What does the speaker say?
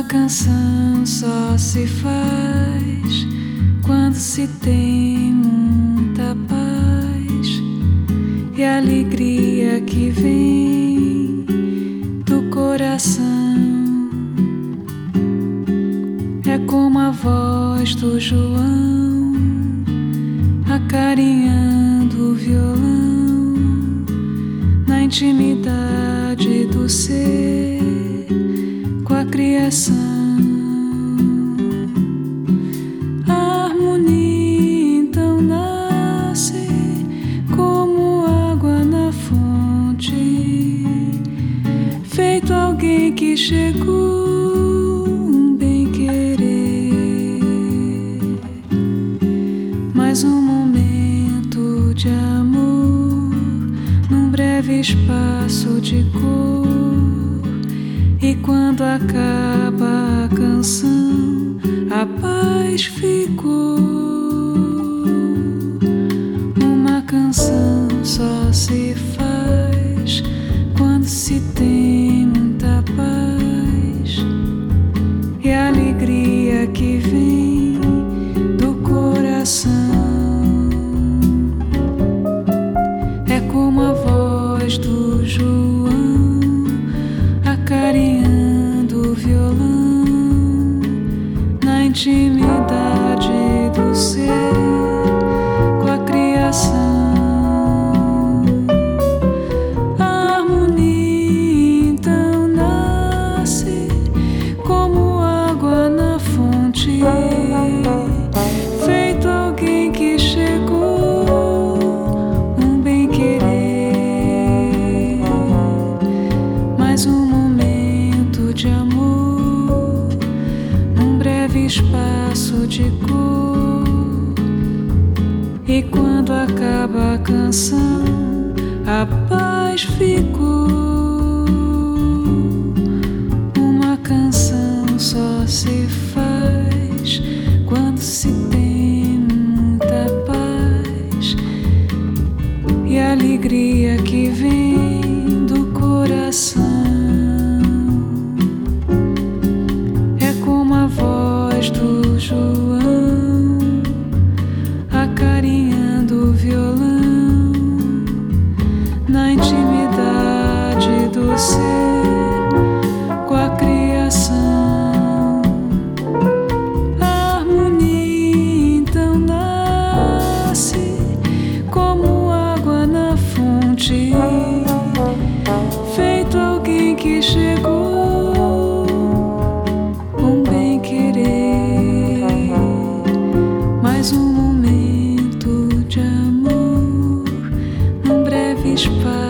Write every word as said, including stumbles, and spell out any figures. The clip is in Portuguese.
canção só se faz quando se tem muita paz e alegria que vem do coração. É como a voz do João acarinhando o violão na intimidade do ser com a criação. A harmonia então nasce como água na fonte, feito alguém que chegou um bem querer. Mais um momento de amor num breve espaço de cor. E quando acaba a canção, a paz ficou. Uma canção só se faz quando se tem muita paz e a alegria que vem do coração. É como a voz do João acarinhando o violão na intimidade do ser com a criação. A harmonia então nasce como água na fonte, feito alguém que chegou um bem querer. Mais um momento de amor num breve espaço de cor. E quando acaba a canção, a paz ficou. Uma canção só se faz quando se tem muita paz e a alegria que vem do coração. É como a voz do João acarinhando o violão na intimidade do ser com a criação. A harmonia então nasce como água na fonte, feito alguém que chegou um bem querer. Mais um momento de amor num breve espaço